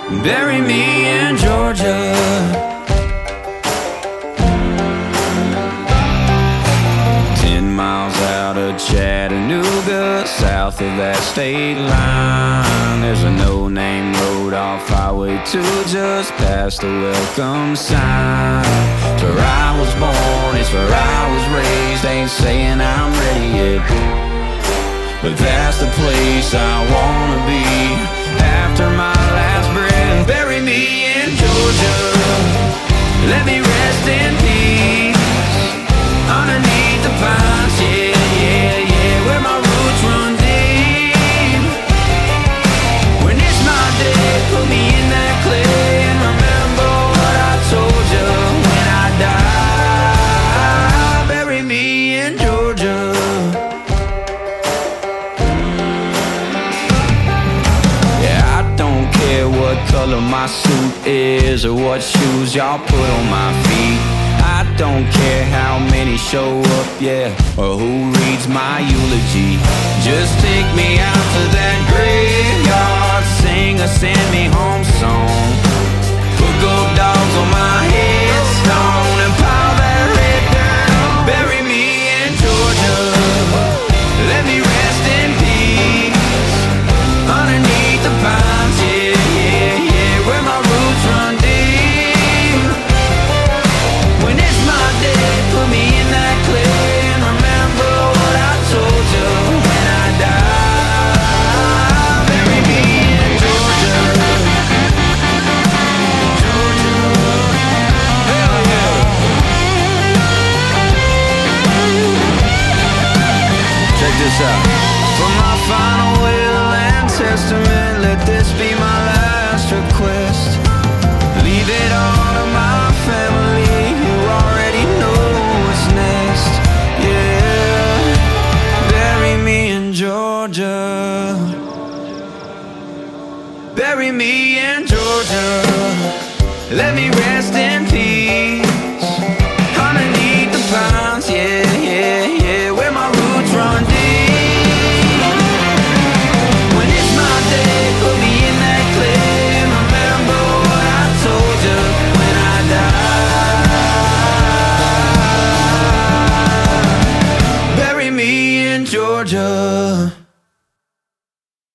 Bury me in Georgia. 10 miles out of Chattanooga, south of that state line, there's a no-name road off Highway 2, just past the welcome sign. It's where I was born, it's where I was raised. Ain't saying I'm ready yet, but that's the place I wanna be after my last breath. Bury me in Georgia, let me rest in peace underneath the pines, yeah, yeah, yeah, where my roots run deep. When it's my day, put me in that clay and remember what I told you when I die. Bury me in Georgia. Yeah, I don't care what color my suit is or what shoes y'all put on my feet. I don't care how many show up, yeah, or who reads my eulogy. Just take me out to that graveyard, sing a send me home song. Put gold dogs on my headstone and pile that red dirt on. Bury me in Georgia, let me rest in peace underneath the pines, yeah, yeah, yeah, where my roots run deep. When it's my day, put me in that clay and remember what I told you when I die. Bury me in Georgia, Georgia, hell yeah. Check this out. For my final will and testament, let this be my last request. Leave it all to my family, who already know what's next. Yeah, bury me in Georgia. Bury me in Georgia. Let me rest